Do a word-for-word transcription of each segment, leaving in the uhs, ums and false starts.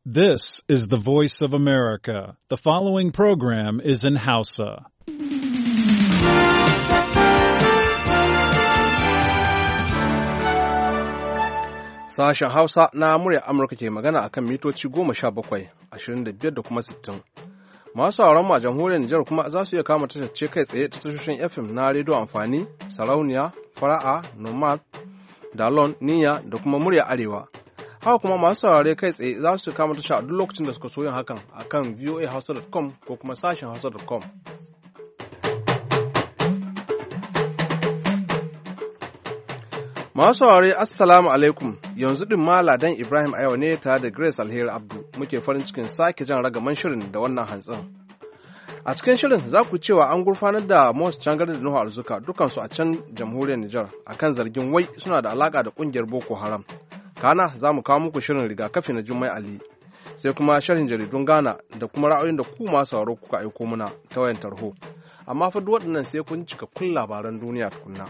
This is the voice of America. The following program is in Hausa. Sashen Hausa na murya Amurka ke magana akan mitoci goma sha bakwai, ashirin da biyar da kuma sittin. Masu sauran ma jamhuriyar Nijar kuma za su iya kama tashar kai tsaye ta tashoshin F M na rediyo amfani, sarauniya, fara'a, nomad, dalon, niyya da kuma murya arewa. Haka kuma masu saurare kai tsaye za su kama tasha a duk lokacin da suka so yin hakan akan voa hausa dot com ko kuma sashen hausa dot com. Masu saurare assalamu alaikum, yanzu din ma Ladan Ibrahim a yau ne tare da Grace Alheri Abdu muke farin cikin sake jan ragaman shirin da wannan hantsin. A cikin shirin za ku cewa an gurfanar da Mos Changar da Nuhu Arzuka dukansu a can jamhuriyar Nijar akan zargin wai suna da alaka da kungiyar Boko Haram. Kana za mu kawo muku shirin rigakafi na Jummai Ali, sai kuma sharhin jaridun Ghana da kuma ra'ayoyin da ku masu sauraro kuka aiko muna ta wayan tarho. Amma fa duk waɗannan sai kun cika kun labaran duniya tukunna.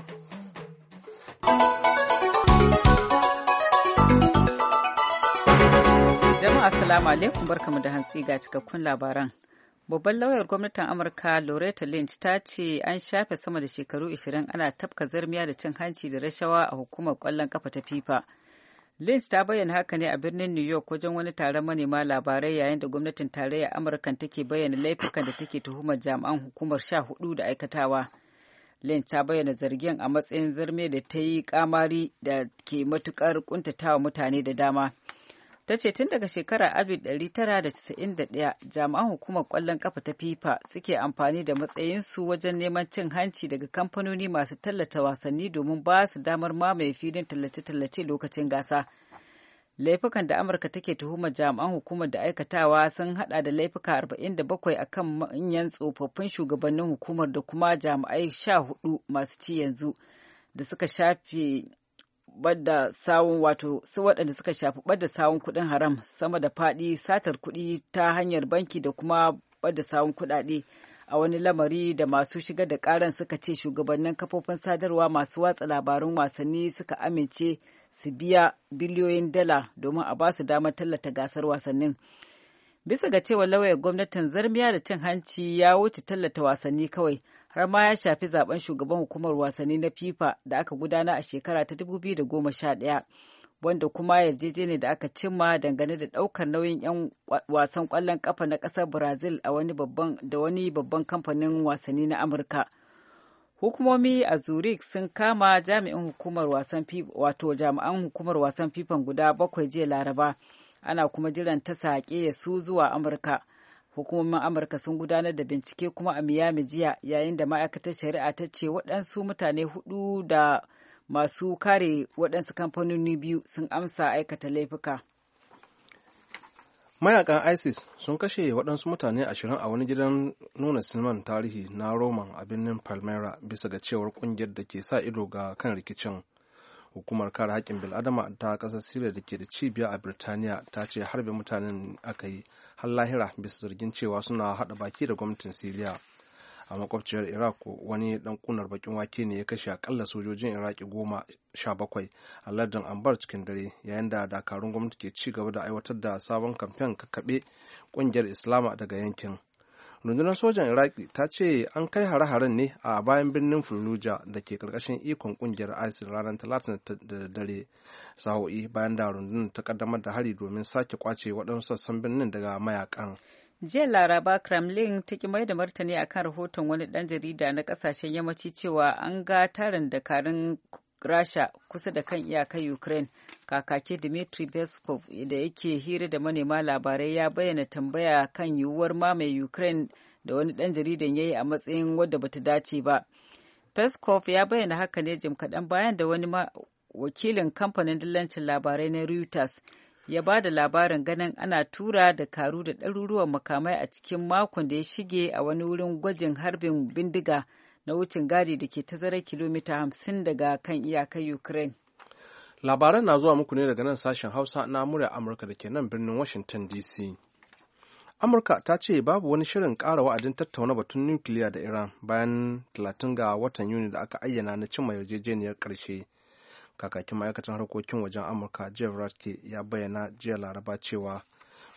Jama'a assalamu alaikum, barkamu da hantsi ga cikakkun labaran. Babban lauyar gwamnatin Amurka Loretta Lynch ta ce an shafe sama da shekaru ashirin ana tafka zarmiya da cin hanci da rashawa a hukumar kwallon kafa ta FIFA. Lynch ta bayyana haka ne a birnin New York wajen wani taron manema labarai yayin da gwamnatin tarayyar Amurka take bayyana laifukan da take tuhumar jami'an hukumar sha hudu da aikatawa. Lynch ta bayyana zargin a matsayin zarme da ta yi kamari da ke matukar kuntatawa mutane da dama. Ta ce tun daga shekarar alif ɗari tara da casa'in da ɗaya jami'an hukumar ƙwallon ƙafa ta FIFA suke amfani da matsayinsu wajen neman cin hanci daga kamfanoni masu tallata wasanni domin ba su damar mamaye filin tallace-tallace lokacin gasa. Laifukan da Amurka take tuhumar jami'an hukumar da aikatawa sun hada da laifuka arba'in da bakwai akan manyan tsofaffin shugabannin hukumar da kuma jami'ai sha hudu masu ci yanzu da suka shafe bada sawun wato su waɗanda suka shafi bada sawun kuɗin haram sama da faɗi satar kuɗi ta hanyar banki da kuma bada sawun kuɗaɗe a wani lamari da masu shigar da ƙaran suka ce shugabannin kafofin sadarwa masu watsa labarun wasanni suka amince su biya biliyoyin dala domin a ba su damar tallata gasar wasannin. Bisa ga cewa lauyar gwamnatin zarmiya da cin hanci ya wuce tallata wasanni kawai, har ma ya shafi zaben shugaban hukumar wasanni na FIFA da aka gudana a shekara ta dubu biyu da goma sha ɗaya, wanda kuma yarjejeniyar da aka cimma dangane da ɗaukar nauyin 'yan wasan ƙwallon ƙafa na ƙasar Brazil a wani babban da wani babban kamfanin wasanni na Amurka. Hukumomi a Zurich sun kama jami'in hukumar wasan FIFA wato jami'an hukumar wasan FIFA guda bakwai jiya Laraba. Ana kuma jiran ta saƙe su zuwa Amurka. Hukumomin Amurka sun gudanar da bincike kuma a Miami jiya yayin da ma'aikatar shari'a ta ce waɗansu mutane hudu da masu kare waɗansu kamfanoni biyu sun amsa aikata laifuka. Mayakan ISIS sun kashe waɗansu mutane ashirin a wani gidan nuna sinimar tarihi na Roman a birnin Palmyra bisa ga cewar ƙungiyar da ke sa ido ga kan rikicin. Hukumar kare haƙƙin bil'adama ta ƙasar Siriya da ke da cibiya a Birtaniya ta ce harbe mutanen aka yi har lahira bisa zargin cewa suna haɗa baki da gwamnatin Siriya. A makwabciyar Iraq wani ɗan ƙunar bakin wake ne ya kashe akalla sojojin Iraki goma sha bakwai a lardin Anbar cikin dare yayin da dakarun gwamnati ke ci gaba da aiwatar da sabon kamfen kakkaɓe ƙungiyar Islama daga yankin. Rundunar sojan Iraki ta ce an kai hare-haren ne a bayan birnin Fallujah da ke karkashin ikon kungiyar ISIL ranar Talatin da dare, sa'o'i bayan da rundunar ta kaddamar da hari domin sake kwace waɗansu sassan birnin daga mayakan. Jiya Laraba, Kremlin ta ki mai da martani akan rahoton wani ɗan jarida na ƙasashen yammaci cewa an ga tarin dakarun Rasha kusa da kan iyakar Ukraine. Kakaki Dmitry Peskov da yake hira da manema labarai ya bayyana tambaya kan yiwuwar mamaye Ukraine da wani ɗan jaridan ya yi a matsayin wadda bata dace ba. Peskov ya bayyana haka ne jim kaɗan bayan da wani wakilin kamfanin dillancin labarai na Reuters ya ba da labarin ganin ana tura da karu da ɗaruruwan makamai a cikin makon da ya shige a wani wurin gwajin harbin bindiga na wucin gadi da ke tazarar kilomita hamsin daga kan iyakar Ukraine. Labaran na zuwa muku ne daga nan sashen Hausa na murya Amurka da ke nan birnin Washington D C. Amurka ta ce babu wani shirin ƙara wa'adin tattauna batun nukiliya da Iran bayan talatin ga watan Yuni da aka ayyana na cimma yarjejeniyar ƙarshe. Kakakin ma'aikatan harkokin wajen Amurka Jeff Ratke ya bayyana jiya Laraba cewa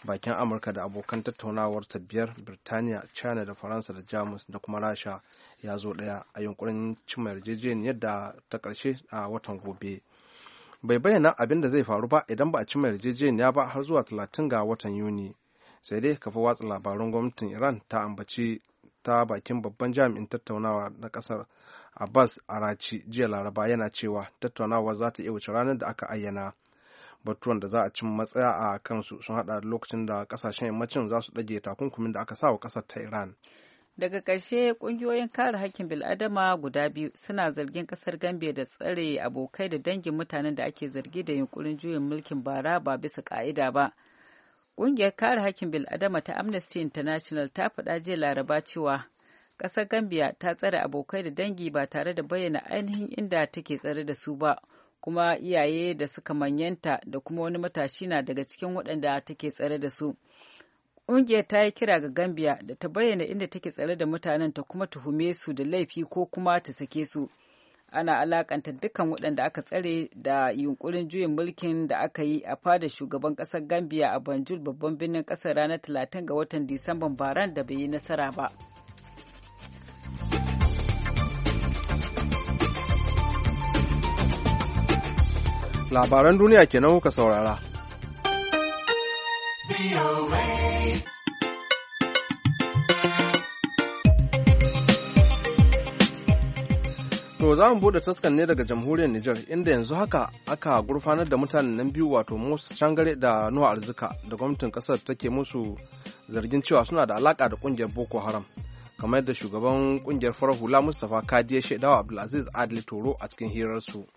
bakin amurka da abokan tattaunawarta biyar birtaniya, china da faransa da jamus da kuma rasha ya zo ɗaya a yunkurin cimma yarjejeniyar da ta ƙarshe a watan gobe. Bai bayyana abin da zai faru ba idan ba a cimma yarjejeniya ba har zuwa talatin ga watan yuni. Sai dai kafa watsa labarun gwamnatin iran ta ambaci ta bakin babban jami'in tattaunawa na kasar Abbas Arachi jiya Laraba yana cewa tattaunawa za ta iya wuce ranar da aka ayyana. Batuwan da za a cin matsaya a kansu sun hada da lokacin da kasashen yammacin za su ɗage takunkumin da aka sa wa ƙasar ta Iran. Daga ƙarshe ƙungiyoyin kare hakkin bil'adama guda biyu suna zargin ƙasar Gambia da tsare abokai da dangin mutanen da ake zargi da yunkurin juyin mulkin bara ba bisa ƙa'ida ba. Ƙungiyar kare hakkin bil'adama ta Amnesty International ta faɗa jiya Laraba cewa ƙasar Gambia ta tsare abokai da dangi ba tare da bayyana ainihin inda take tsare da su ba, kuma iyaye da suka manyanta da kuma wani matashi na daga cikin waɗanda take tsare da su. Ƙungiyar ta yi kira ga Gambia da ta bayyana inda take tsare da mutanen ta kuma tuhume su da laifi ko kuma ta sake su. Ana alakanta dukkan waɗanda aka tsare da yunkurin juyin mulkin da aka yi a fadar shugaban ƙasar Gambia a Banjul babban birnin ƙasar ranar talatin ga watan Disamban baran da bai yi nasara ba. Labaran duniya kenan kuka saurara. To za mu bude taskan ne daga jamhuriyar Nijar inda yanzu haka aka gurfanar da mutanen nan biyu wato Musa Cangare da Nuhu Arzika da gwamnatin kasar take musu zargin cewa suna da alaka da kungiyar Boko Haram. Kamar yadda shugaban kungiyar farar hula Mustapha Kadi ya shaidawa Abdulaziz Adli Toro a cikin hirarsu.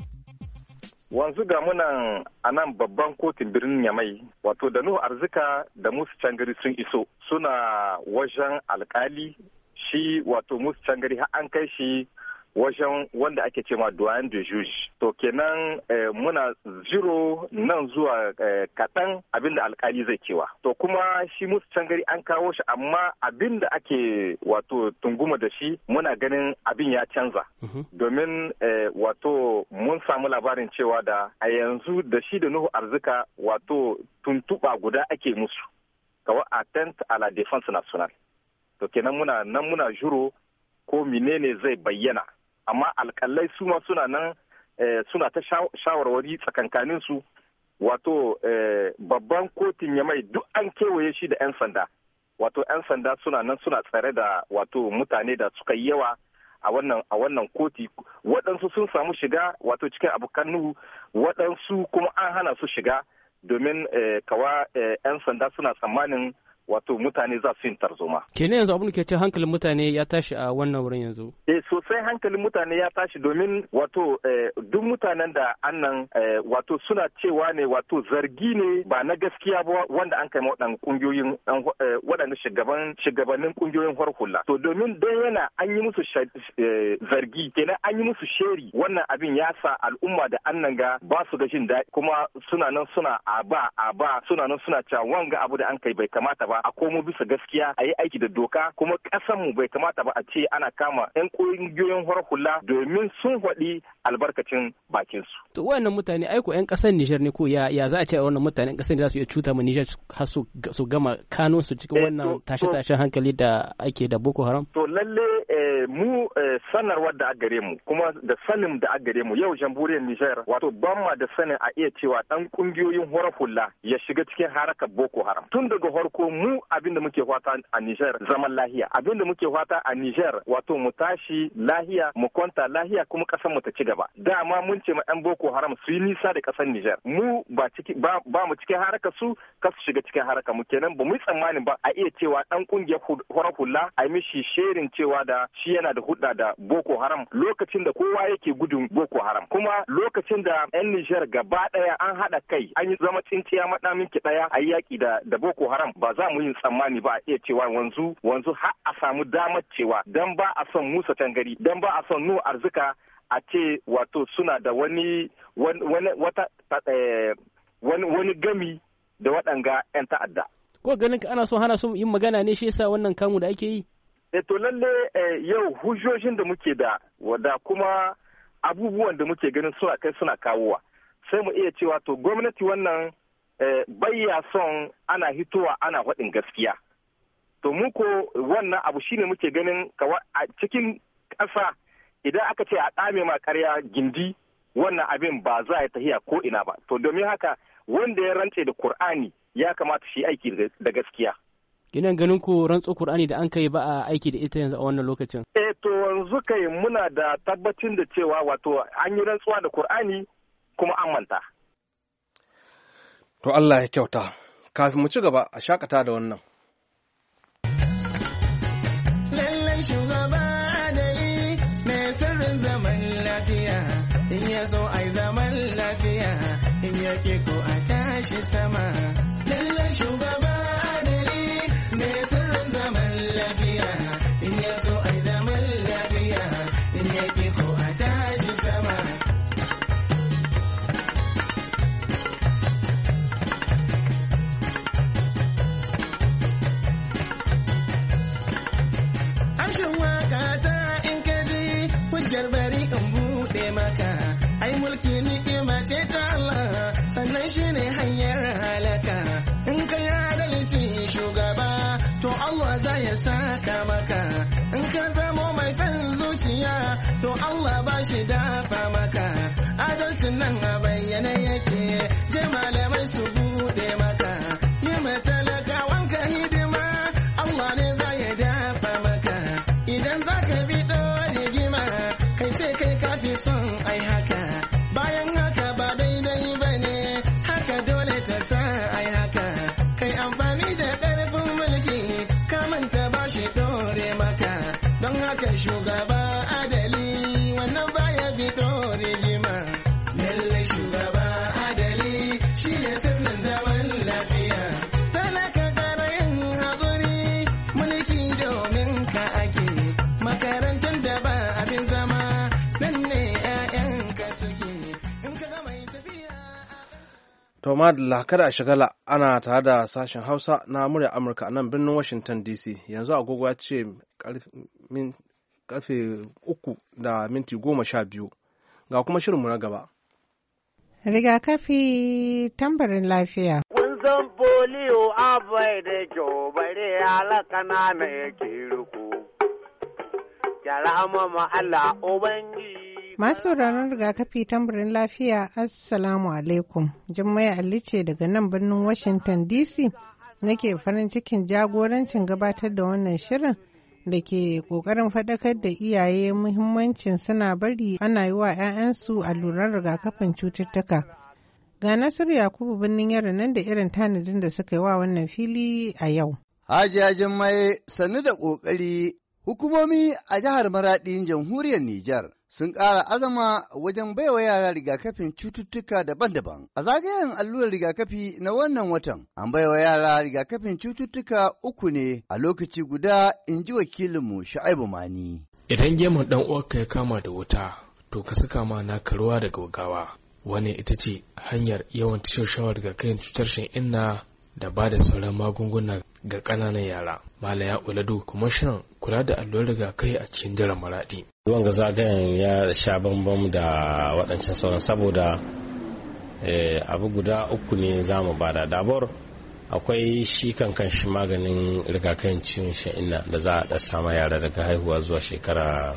Wanzu ga munan a nan babban kotun birnin Yamai, wato da Nuhu Arzika da Musa Cangari sun iso suna wajen alkali, shi wato Musa Cangari har an kai shi wajen wanda ake cewa doyen de juge. To kenan eh, muna zero nan zuwa eh, kaɗan abinda alkali zai cewa. To kuma shi Musa Cangari an kawo shi amma abinda ake wato tunguma da shi muna ganin abin ya canza. Uh-huh. Domin eh, wato mun samu labarin cewa da a yanzu da shi da Nuhu Arzika wato tuntuɓa guda ake musu. Kawai atteinte à la défense nationale. To kenan muna nan muna juro ko menene zai bayyana. Amma alƙalai su ma suna nan suna ta shawarwari tsakankanin su wato babban kotun Yamai duk an kewaye shi da 'yan sanda. Wato 'yan sanda suna nan suna tsare da wato mutane da suka yi yawa a wannan a wannan koti. Waɗansu sun samu shiga wato cikin abokan Nuhu, waɗansu kuma an hana su shiga domin kawa 'yan sanda suna tsammanin wato mutane za su yin tarzoma. Kenan yanzu abin da ke ce hankalin mutane ya tashi a wannan wurin yanzu? Eh sosai hankalin mutane ya tashi domin wato eh, duk mutanen da annan eh, wato suna cewa ne wato zargi ne ba na gaskiya ba wanda an kai waɗannan kungiyoyin eh, waɗannan shugaban shugabannin kungiyoyin hula. To domin dan yana an yi musu eh, zargi kenan an yi musu sheri, wannan abin ya sa al'umma da annan ga ba su ga jin daɗi kuma suna nan suna aba aba suna nan suna cewa wanga abu da an kai bai kamata ba a komo bisa gaskiya a yi aiki da doka, kuma ƙasar mu bai kamata ba a ce ana kama 'yan ƙungiyoyin hula domin sun faɗi albarkacin bakin su. To wayannan mutane aiko 'yan ƙasar Nijar ne ko ya ya za a ce wannan mutanen ƙasar da za su iya cuta ma Nijar har su su gama kanun su cikin wannan tashe-tashen hankali da ake da Boko Haram? To lalle mu sanarwar da aka gare mu kuma da sanin da aka gare mu yau jamhuriyar Nijar wato ban ma da sanin a iya cewa dan ƙungiyoyin hula ya shiga cikin harakar Boko Haram. Tun daga farko mu abin da muke fata a Niger zaman lahiya, abin da muke fata a Niger wato mu tashi lahiya, mu kwanta lahiya, kuma kasar mu ta ci gaba. Dama mun ce ma yan Boko Haram su yi nisa da kasar Niger, mu ba ciki ba, ba mu cikin haraka su, ka su shiga cikin haraka mu, kenan ba mu yi tsammanin ba a iya cewa dan kungiyar horar hula a yi mishi sherin cewa da shi yana da hudda da Boko Haram lokacin da kowa yake gudun Boko Haram, kuma lokacin da yan Niger gaba daya an hada kai an yi zama tsinciya madamin ki daya a yi yaki da da Boko Haram, ba za mu yi tsammani ba a iya cewa wanzu wanzu har a samu damar cewa dan ba a son Musa Cangari, dan ba a son Nuhu Arzika a ce wato suna da wani wani wata wani wani gami da waɗanga 'yan ta'adda. Ko ganin ka ana so hana su yin magana ne shi yasa wannan kamu da ake yi? E to lalle yau hujjojin da muke da da kuma abubuwan da muke ganin suna kai suna kawowa sai mu iya cewa to gwamnati wannan bayya son ana hitowa ana faɗin gaskiya. To mu ko wannan abu shine muke ganin a cikin ƙasa idan aka ce a ɗame ma ƙarya gindi wannan abin ba za a tahiya ko ina ba. To domin haka wanda ya rantse da Kur'ani ya kamata shi aiki da gaskiya. Ina ganin ku rantso Kur'ani da an kai ba a aiki da ita yanzu a wannan lokacin. Eh to yanzu kai muna da tabbacin da cewa wato an yi rantsuwa da Kur'ani kuma an manta. To Allah ya kyauta. Kafin mu ci gaba a shakata da wannan. Lallan shugaba adali mai sirrin zaman lafiya, in ya so ai zaman lafiya, in ya ke ko a tashi sama. Lallan shugaba adali mai sirrin zaman lafiya, in ya so ai zaman lafiya, in ya ke ko a tashi sama. Bari in buɗe maka, ai mulki ni'ima ce ta Allah, sannan shi ne hanyar halaka. In ka yi adalci shugaba, to Allah za ya saka maka. In ka zamo mai son zuciya, to Allah ba shi dafa maka. Adalcin nan a bayyane yake, je malamai su buɗe maka. Yi matalakawanka hidima, Allah ne za ya dafa maka. Idan za ka bi sai kai kafi son ai haka, bayan haka ba daidai ba ne, haka dole ta sa ai haka, kai amfani da ƙarfin mulki ka manta ba shi dore maka, don haka shugaba adali wannan baya bi dore jima. Lalle shugaba adali shi ne sirrin zaman lafiya, talaka ƙara yin haƙuri, mulki domin ka ake, makarantar da ba abin zama. To madalla kada a shagala ana tare da sashen Hausa na murya Amurka a nan birnin Washington D C. Yanzu agogo ya ce karfe uku da minti goma sha biyu. Ga kuma shirinmu na gaba. Rigakafi tambarin lafiya. Kun san polio abai da kyau bare alakana na yake ruku. Kyara mama Allah Ubangiji. Masu ranar rigakafi tambarin lafiya, Assalamu alaikum. Jummai Ali ce daga nan birnin Washington D C nake farin cikin jagorancin gabatar da wannan shirin da ke ƙoƙarin faɗakar da iyaye muhimmancin suna bari ana yi wa 'ya'yansu alluran rigakafin cututtuka. Ga Nasiru Yakubu birnin Yaro nan da irin tanadin da suka yi wa wannan fili a yau. Hajiya Jummai sannu da ƙoƙari. Hukumomi a jihar Maraɗin jamhuriyar Nijar sun ƙara azama wajen baiwa yara rigakafin cututtuka daban-daban. A zagayen allurar rigakafi na wannan watan, an baiwa yara rigakafin cututtuka uku ne a lokaci guda, in ji wakilinmu Shu'aibu Mani. Idan gemun ɗan uwarka ya kama da wuta, to ka saka ma naka ruwa da gaggawa. Wani ita ce hanyar yawan tashar rigakafin cutar shan inna da ba da sauran magunguna ga ƙananan yara. Malaya Uladu, kwamishinan kula da allurar rigakafi a cikin jihar Maradi. Ruwan ga zagayen ya sha bambam da waɗancan sauran saboda abu guda uku ne za mu bada. Dabor akwai shi kan shi maganin rigakafin ciwon sha'inna da za a ɗasa ma yara daga haihuwa zuwa shekara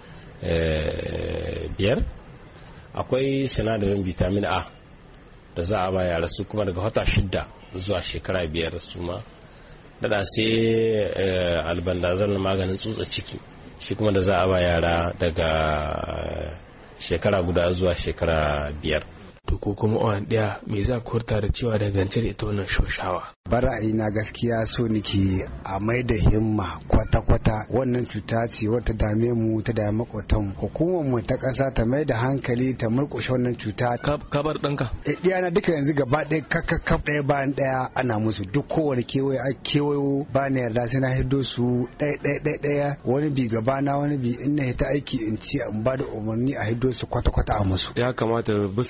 biyar. Akwai sinadarin vitamin A da za a ba yara su kuma daga wata shidda zuwa shekara biyar su ma. Dada sai albandazol maganin tsutsa ciki shi kuma da za a ba yara daga shekara guda zuwa shekara biyar. To ko kuma awan ɗaya me za ku hurta da cewa dangance da ita wannan shoshawa? Bara'ayi na gaskiya so nake a mai da himma kwata-kwata, wannan cuta ce wata dame mu ta dame makwatan. Hukumar mu ta ƙasa ta mai da hankali ta murƙushe wannan cuta. Ka bar ɗanka? Eh, ɗiyana duka yanzu gaba ɗaya kakkakaf ɗaya bayan ɗaya ana musu, duk kowane kewaye a kewayo ba na yarda sai na hiddo su ɗaya ɗaya ɗaya ɗaya, wani bi gaba na wani bi in na hita aiki in ci in ba da umarni a hiddo su kwata-kwata a musu. Ya kamata bisa iyaka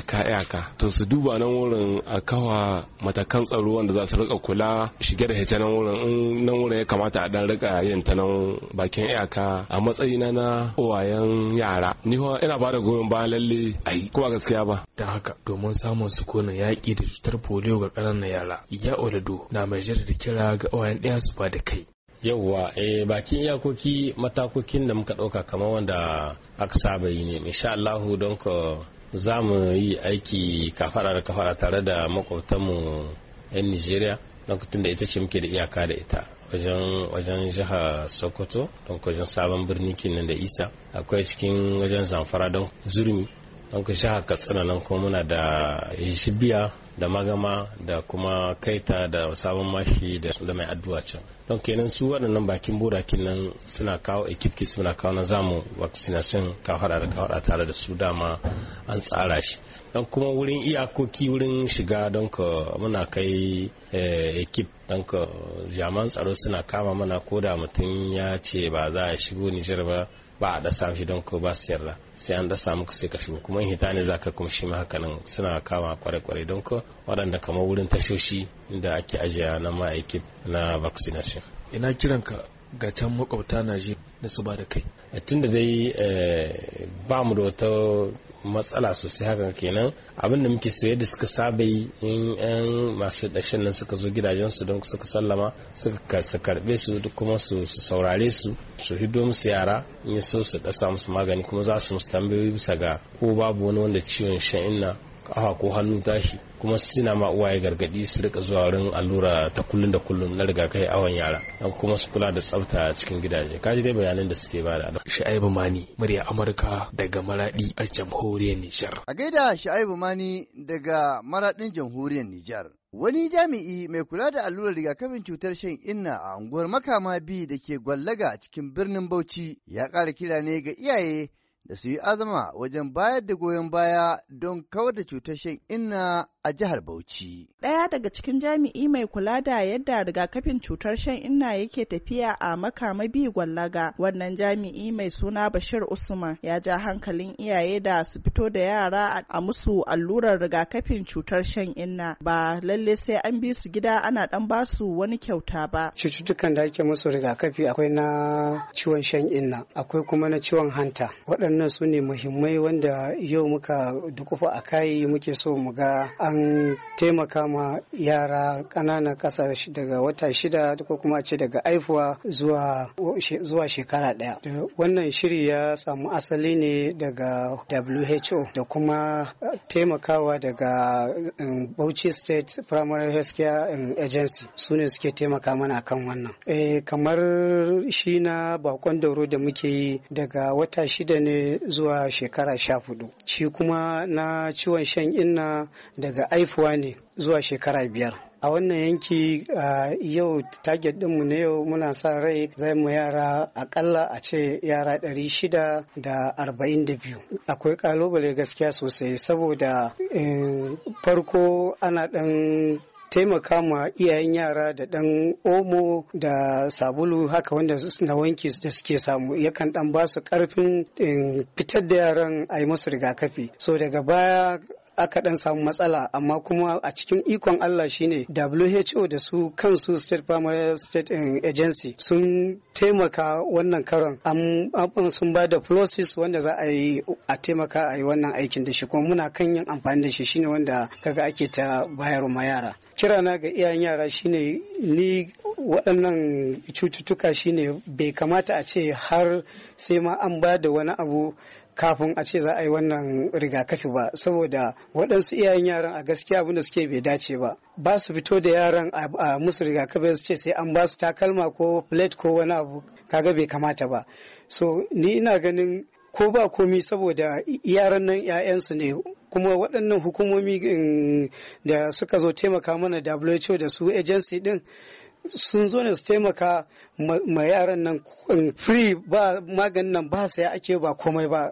ka iyaka to su duba nan wurin a kawa matakan tsaro wanda za su rika kula shige da hece nan wurin in nan wurin ya kamata a dan rika yin ta nan bakin iyaka a matsayina na uwayen yara ni ina ba da goyon bayan lalle ai kuma gaskiya ba dan haka domin samun sukunin yaƙi da cutar polio ga ƙananan yara ya olado na mai da kira ga uwayen ɗaya su ba da kai. Yauwa eh bakin iyakoki matakokin da muka ɗauka kamar wanda aka saba yi ne insha Allah don ka za mu yi aiki kafara da kafara tare da makwabtanmu 'yan Nigeria don tun da ita ce muke da iyaka da ita wajen wajen jihar Sokoto don wajen sabon birni kinan da Isa akwai cikin wajen Zamfara don Zurmi don ka jihar Katsina nan kuma muna da Shibiya da Magama da kuma Kaita da sabon mashi da mai addu'a can don kenan su waɗannan bakin burakin nan suna kawo ekipki suna kawo na zamu vaccination kawara da kawara tare da su dama an tsara shi don kuma wurin iyakoki wurin shiga don ka muna kai ekip don ka jaman tsaro suna kama mana ko da mutum ya ce ba za a shigo Nijar ba ba a dasa shi don ko ba su yarda sai an dasa muku sai ka shigo kuma hita ne zaka kuma shi haka nan suna kama kwarai-kwarai don ko waɗanda kamar wurin tashoshi inda ake ajiya na ma'aikip na vaccination. Ina kiranka ga can makwabta na ji da su ba da kai. Tun da dai ba mu da wata matsala sosai haka kenan abin da muke so yadda suka saba yi in yan masu dashen nan suka zo gidajensu don suka sallama suka karbe su kuma su saurare su su hido musu yara in so su dasa musu magani kuma za su musu tambayoyi bisa ga ko babu wani wanda ciwon shan inna kafa ko hannu tashi kuma suna ma uwaye gargadi su rika zuwa wurin allura ta kullun da kullun na rigakafi awon yara dan kuma su kula da tsafta cikin gidaje kaji dai bayanan da suke bada. Sha'ibu Mani murya Amurka daga Maradi a jamhuriyar Nijar. A gaida Sha'ibu Mani daga Maradin jamhuriyar Nijar. Wani jami'i mai kula da allurar rigakafin cutar shan inna a unguwar Makama B da ke Gwallaga cikin birnin Bauchi ya ƙara kira ne ga iyaye da su yi azama wajen bayar da goyon baya don kawar da cutar shan inna a jihar Bauchi. Ɗaya daga cikin jami'i mai kula da yadda rigakafin cutar shan inna yake tafiya a Makama B Gwallaga, wannan jami'i mai suna Bashir Usman ya ja hankalin iyaye da su fito da yara a musu allurar rigakafin cutar shan inna, ba lalle sai an bi su gida ana dan ba su wani kyauta ba. Cututtukan da ake musu rigakafi akwai na ciwon shan inna, akwai kuma na ciwon hanta. Waɗannan su ne muhimmai wanda yau muka dukufa a kai muke so mu ga an taimaka ma yara ƙananan ƙasa daga wata shida ko kuma a ce daga aifuwa zuwa zuwa shekara ɗaya. Wannan shiri ya samu asali ne daga W H O da kuma taimakawa daga um, Bauchi State Primary Health Care um, Agency su ne suke taimaka mana kan wannan. E, kamar shi na bakon dauro da muke yi daga wata shida ne zuwa shekara sha hudu. Shi kuma na ciwon shan inna daga aifuwa ne zuwa shekara biyar. A wannan yanki uh, yau target ɗinmu na yau muna sa rai zai mu yara akalla a ce yara ɗari shida da arba'in da biyu. Akwai kalubale gaskiya sosai saboda uh, farko ana ɗan taimaka ma iyayen yara da ɗan omo da sabulu haka wanda na wanki da suke samu yakan ɗan ba su ƙarfin fitar da yaran a yi musu rigakafi. So daga baya aka dan samu matsala amma kuma a cikin ikon Allah shine W H O da su kansu State Primary State Agency sun taimaka wannan karon an sun ba da process wanda za a yi a taimaka a yi wannan aikin da shi kuma muna kan yin amfani da shi shine wanda kaga ake ta bayar ma yara. Kirana ga iyayen yara shine ni waɗannan cututtuka shine bai kamata a ce har sai ma an ba da wani abu kafin a ce za a yi wannan rigakafi ba saboda waɗansu iyayen yaran a gaskiya abin da suke bai dace ba ba su fito da yaran a musu rigakafi su ce sai an ba su takalma ko plate ko wani abu kaga bai kamata ba. So ni ina ganin ko ba komi saboda yaran nan 'ya'yansu ne kuma waɗannan hukumomi da suka zo taimaka mana W H O da su agency din sun zo ne su taimaka ma yaran nan free ba maganin nan ba sai ake ba komai ba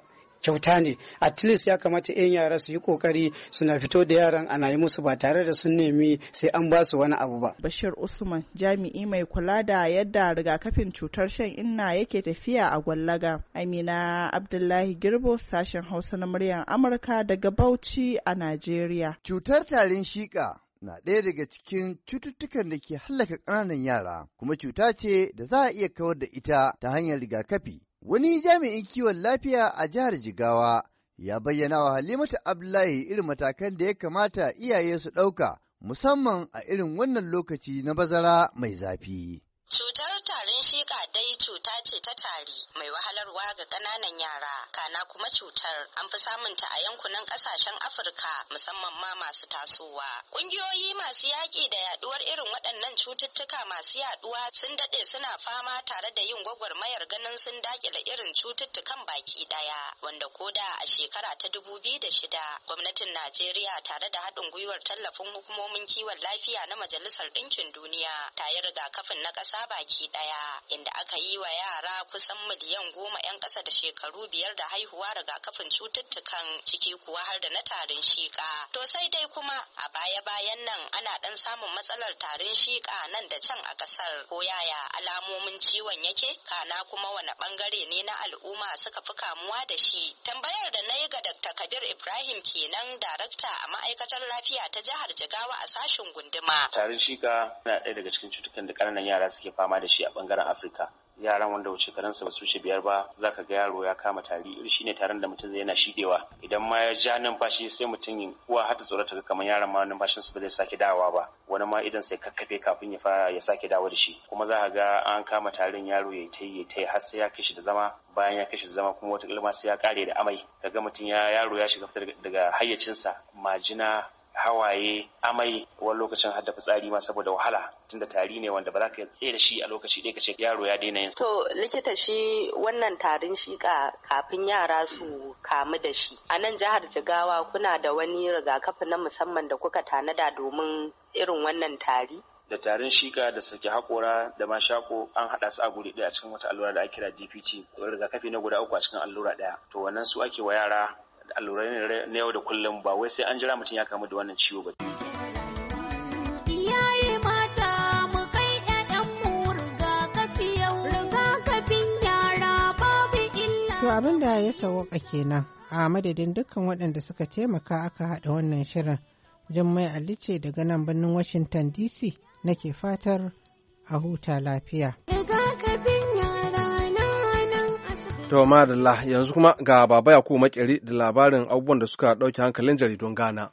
kyauta ne. At least ya kamata 'yan yara su yi kokari suna fito da yaran ana yi musu ba tare da sun nemi sai an ba su wani abu ba. Bashir Usman jami'i mai kula da yadda rigakafin cutar shan inna yake tafiya a Gwallaga. Amina Abdullahi Girbo, sashen Hausa na muryar Amurka daga Bauchi a Najeriya. Cutar tarin shika na ɗaya daga cikin cututtukan da ke hallaka ƙananan yara, kuma cuta ce da za a iya kawar da ita ta hanyar rigakafi. Wani jami'in kiwon lafiya a jihar Jigawa ya bayyana wa Halimatu Abdullahi irin matakan da ya kamata iyaye su ɗauka, musamman a irin wannan lokaci na bazara mai zafi. Cutar tarin shika dai cuta ce ta tari mai wahalarwa ga ƙananan yara, kana kuma cutar an fi samunta a yankunan ƙasashen Afirka musamman ma masu tasowa. Ƙungiyoyi masu yaƙi da yaɗuwar irin waɗannan cututtuka masu yaɗuwa sun daɗe suna fama tare da yin gwagwarmayar ganin sun daƙile irin cututtukan baki ɗaya, wanda koda a shekara ta dubu biyu da shida gwamnatin Najeriya tare da haɗin gwiwar tallafin hukumomin kiwon lafiya na Majalisar Ɗinkin Duniya ta yi rigakafin na ƙasa baki daya, inda aka yi wa yara kusan miliyan goma 'yan ƙasa da shekaru biyar da haihuwa rigakafin cututtukan, ciki kuwa har da na tarin shika. To sai dai kuma a baya-bayan nan ana ɗan samun matsalar tarin shika nan da can a ƙasar. Ko yaya alamomin ciwon yake, kana kuma wani ɓangare ne na al'umma suka fi kamuwa da shi? Tambayar da na yi ga Dakta Kabir Ibrahim kenan, darakta a ma'aikatar lafiya ta jihar Jigawa a sashen gunduma. Tarin shika na ɗaya daga cikin cutukan da ƙananan yara suke fama da shi a bangaren Afirka. Yaran wanda wuce karansa ba su wuce biyar ba za ka ga yaro ya kama tari, iri shine tarin da mutum zai yana shidewa, idan ma ya ja numfashi sai mutum uwa har ta tsorata ga kamar yaron ma numfashin su ba zai sake dawowa ba, wani ma idan sai kakkafe kafin ya fara ya sake dawo da shi. Kuma za ka ga an kama tarin yaro ya yi ta yi har sai ya kashi da zama, bayan ya kashi da zama kuma wata ilma sai ya kare da amai, kaga mutum ya yaro ya shiga daga hayyacinsa, majina, hawaye, amai, wani lokacin har da fitsari ma saboda wahala, tunda tari ne wanda ba za ka tsaye da shi a lokaci ɗaya ka ce yaro ya daina yin. To likita, shi wannan tarin shika kafin yara su kamu da shi, a nan jihar Jigawa kuna da wani rigakafi na musamman da kuka tanada domin irin wannan tari? Da tarin shika da sake haƙora da mashako an haɗa su a guri ɗaya a cikin wata allura da ake kira D P T, rigakafi na guda uku a cikin allura ɗaya. To wannan su ake wa yara allurai ne na yau da kullum, ba wai sai an jira mutum ya kamu da wannan ciwo ba. Iyaye mata mu kai ƴaƴanmu rigakafi yau, rigakafin yara babu illa. To abin da ya sawwaka kenan, a madadin dukkan waɗanda suka taimaka aka haɗa wannan shirin. Jummai Ali ce daga nan birnin Washington D C nake fatar a huta lafiya. Rigakafin yara. To madalla, yanzu kuma ga Baba Yakubu Makeri da labarin abubuwan da suka ɗauke hankalin jaridun Ghana.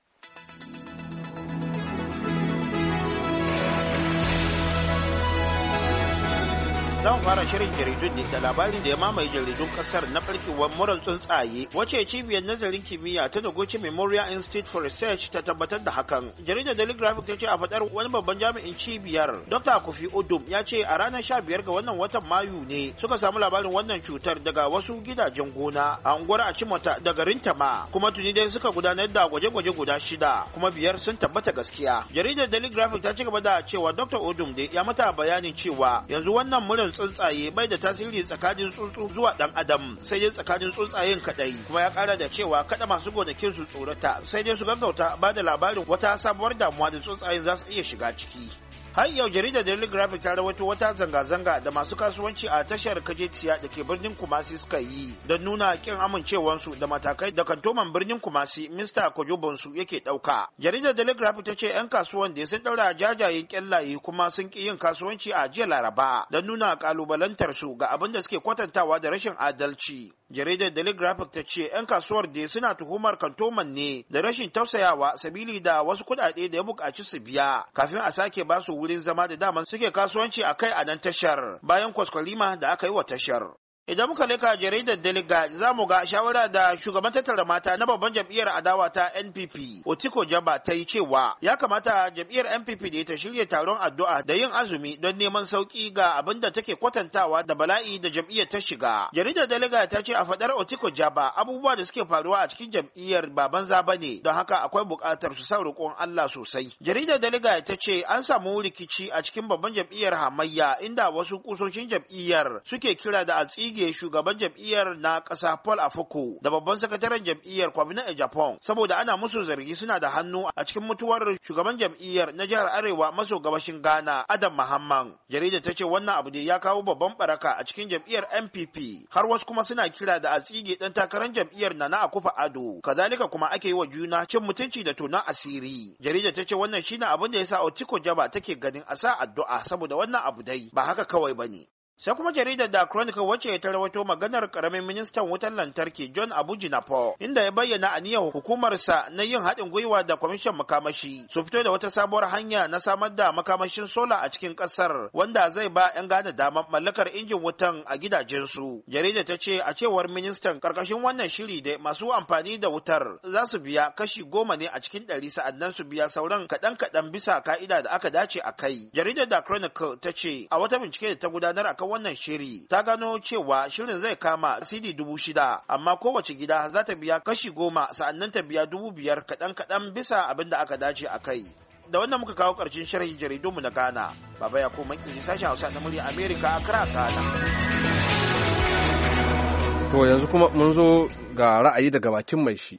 Zan fara shirin jaridun ne da labarin da ya mamaye jaridun kasar na barkewar murar tsuntsaye, wacce cibiyar nazarin kimiyya ta Noguchi Memorial Institute for Research ta tabbatar da hakan. Jaridar Daily Graphic ta ce a fadar wani babban jami'in cibiyar, Doctor Kofi Odum, ya ce a ranar sha biyar ga wannan watan Mayu ne suka samu labarin wannan cutar daga wasu gidajen gona a unguwar Achimota da garin Tama, kuma tuni dai suka gudanar da gwaje-gwaje guda shida, kuma biyar sun tabbata gaskiya. Jaridar Daily Graphic ta ci gaba da cewa Doctor Odum dai ya mata bayanin cewa yanzu wannan murar tsuntsaye bai da tasiri tsakanin tsuntsu zuwa dan adam, sai dai tsakanin tsuntsayen kadai, kuma ya kara da cewa kada masu gonakin su tsorata, sai dai su gaggauta ba da labarin wata sabuwar damuwa da tsuntsayen za su iya shiga ciki. Har yau jaridar Daily Graphic ta rawaito wata zanga-zanga da masu kasuwanci a tashar Kajetiya da ke birnin Kumasi suka yi don nuna kin amincewarsu da matakai da kantoman birnin Kumasi Mister Kojobonsu yake ɗauka. Jaridar Daily Graphic ta ce 'yan kasuwan da sun ɗaura jajayen kyallaye kuma sun ƙi yin kasuwanci a jiya Laraba don nuna kalubalantar su ga abin da suke kwatantawa da rashin adalci. Jaridar Daily Graphic ta ce 'yan kasuwar da suna tuhumar kantoman ne da rashin tausayawa sabili da wasu kuɗaɗe da ya buƙaci su biya kafin a sake ba su wurin zama da daman suke kasuwanci a kai a nan tashar bayan kwaskwalima da aka yi wa tashar. Idan muka leka jaridar Deliga za mu ga shawara da shugaban tattara mata na babban jam'iyyar adawa ta N P P Otiko Jaba ta yi cewa ya kamata jam'iyyar N P P da ta shirya taron addu'a da yin azumi don neman sauki ga abin da take kwatantawa da bala'i da jam'iyyar ta shiga. Jaridar Deliga ta ce a fadar Otiko Jaba abubuwa da suke faruwa a cikin jam'iyyar ba banza bane, don haka akwai buƙatar su sa roƙon Allah sosai. Jaridar Deliga ta ce an samu rikici a cikin babban jam'iyyar hamayya inda wasu kusoshin jam'iyyar suke kira da a tsige shugaban jam'iyyar na ƙasa Paul Afoko da babban sakataren jam'iyyar Kwabena a Japan saboda ana musu zargi suna da hannu a cikin mutuwar shugaban jam'iyyar na jihar Arewa maso gabashin Ghana Adam Mahamman. Jarida ta ce wannan abu da ya kawo babban baraka a cikin jam'iyyar N P P, har wasu kuma suna kira da a tsige dan takarar jam'iyyar Nana Akufo-Addo. Kazalika kuma ake yi wa juna cin mutunci da tonon asiri. Jarida ta ce wannan shine abin da yasa Otiko Jaba take ganin a sa addu'a saboda wannan abu dai ba haka kawai bane. Sai kuma jaridar da Chronicle wacce ta rawaito maganar karamin ministan wutar lantarki John Abuji Napo, inda ya bayyana aniyar hukumarsa na yin haɗin gwiwa da kwamishin makamashi su fito da wata sabuwar hanya na samar da makamashin sola a cikin ƙasar wanda zai ba 'yan Ghana damar mallakar injin wutan a gidajensu. Jaridar ta ce a cewar ministan karkashin wannan shiri da masu amfani da wutar za su biya kashi goma ne a cikin ɗari sa'annan su biya sauran kaɗan-kaɗan bisa ka'ida da aka dace a kai. Jaridar da Chronicle ta ce a wata bincike da ta gudanar a wannan shiri ta gano cewa shirin zai kama cedi dubu shida amma kowace gida za ta biya kashi goma sa'annan ta biya dubu biyar kaɗan kaɗan bisa abin da aka dace a kai. Da wannan muka kawo ƙarshen sharhin jaridunmu na Ghana. Baba ya koma ƙiri sashen Hausa na murya Amerika a kira Ghana. To yanzu kuma mun zo ga ra'ayi daga bakin mai shi.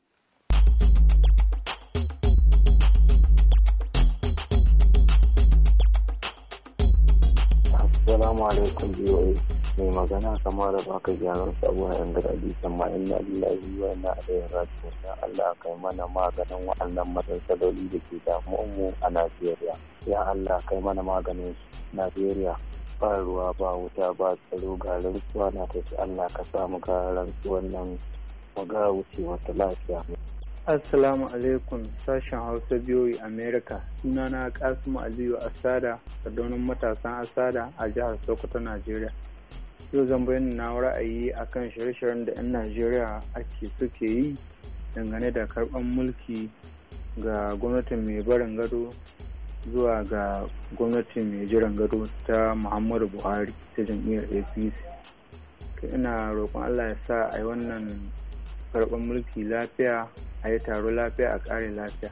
Assalamu alaikum B O A, mai magana kamar da baka gyaran sabuwa yan garabi amma inna lillahi wa inna ilaihi raji'un. Ya Allah kai mana maganin wa'annan matsaloli da ke damuwar mu a Najeriya. Ya Allah kai mana maganin Najeriya. Ba ruwa ba wuta ba tsaro ga rantsuwa na tafi. Allah ka sa mu ga rantsuwan nan mu ga wuce wata lafiya. Assalamu alaikum sashen Hausa biyoyi Amerika. Sunana Kasimu Aliyu Asada, sardaunin matasan Asada a jihar Sokoto, Najeriya. Yau zan bayyana na ra'ayi akan shirye-shiryen da 'yan Najeriya ake suke yi dangane da karɓar mulki ga gwamnatin mai barin gado zuwa ga gwamnatin mai jiran gado ta Muhammadu Buhari ta jam'iyyar A P C. Ina roƙon Allah ya sa a yi wannan karɓar mulki lafiya, a yi taro lafiya, a ƙare lafiya.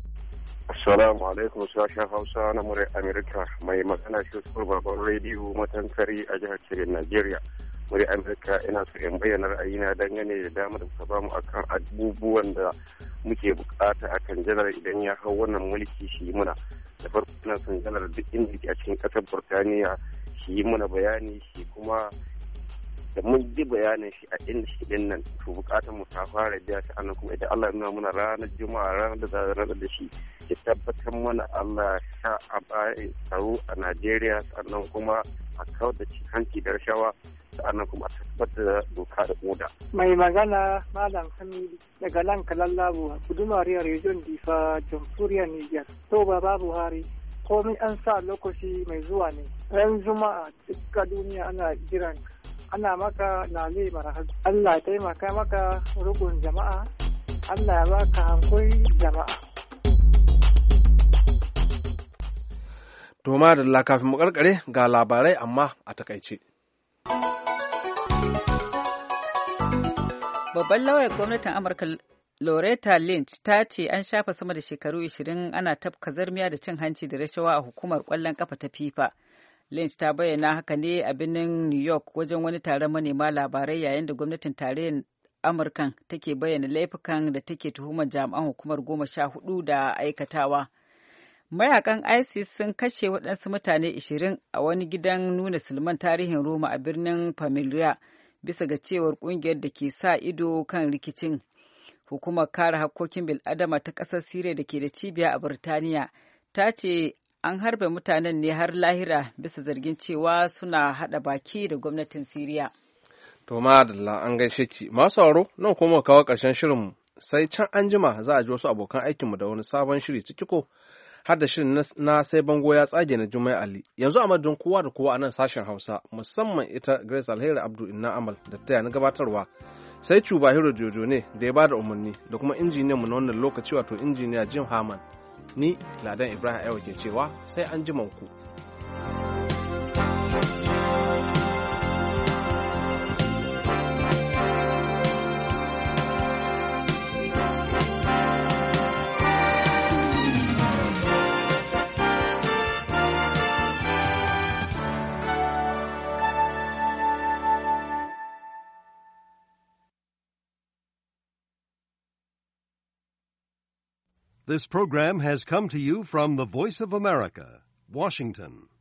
Assalamu alaikum sashen Hausa na murai Amerika, mai magana shi su babban rediyo matankari a jihar Kebbi, Najeriya. Murai Amerika ina so in bayyana ra'ayina dangane da damar da ta bamu akan abubuwan da muke bukata akan janar idan ya hau wannan mulki shi muna. Da farko ina son janar duk inda ke a cikin ƙasar Burtaniya shi yi muna bayani shi kuma da mun ji bayanin shi a inda shi din nan to bukatar mu ta fara biya shi annan kuma idan Allah ya nuna muna ranar juma'a ranar da za a da shi ya tabbatar mana Allah sha a baya tsaro a Najeriya sannan kuma a kawar da cin hanci da rashawa sannan kuma a tabbatar da doka da oda. Mai magana Malam Hamidu daga nan Kalallabu gudumariyar Region Difa Jamhuriyar Niger. To baba Buhari komai an sa lokaci mai zuwa ne. Ran juma'a duka duniya ana jiran ana maka lale marahab. Allah ya taimaka maka rukun jama'a, Allah ya baka hankuri jama'a. To ma da kafin mu karkare ga labarai amma a takaice. Babban lauyar gwamnatin Amurka Loretta Lynch ta ce an shafa sama da shekaru ashirin ana tafka zarmiya da cin hanci da rashawa a hukumar kwallon kafa ta FIFA. Lynch ta bayyana haka ne a birnin New York wajen wani taron manema labarai yayin da gwamnatin tarayyar Amurkan take bayyana laifukan da take tuhumar jami'an hukumar goma sha hudu da aikatawa. Mayakan ISIS sun kashe waɗansu mutane ashirin a wani gidan nuna silman tarihin Roma a birnin Palmyra bisa ga cewar ƙungiyar da ke sa ido kan rikicin. Hukumar kare hakkokin bil'adama ta ƙasar Siriya da ke da cibiya a Birtaniya ta ce an harbe mutanen ne har lahira bisa zargin cewa suna hada baki da gwamnatin Siriya. To madalla an gaishe ki. Masu sauraro nan kuma kawo ƙarshen shirinmu sai can an jima za a ji wasu abokan aikinmu da wani sabon shiri ciki ko har da shirin na sai bango ya tsage na Jummai Ali. Yanzu a madadin kowa da kowa a nan sashen Hausa musamman ita Grace Alheri Abdu Inna Amal da taya na gabatarwa. Sai Cuba Hiro Jojo ne da ya bada umarni da kuma injiniyanmu na wannan lokaci wato injiniya Jim Haman. Ni Ladan Ibrahim Aiwa ke cewa sai an ji ku. This program has come to you from the Voice of America, Washington.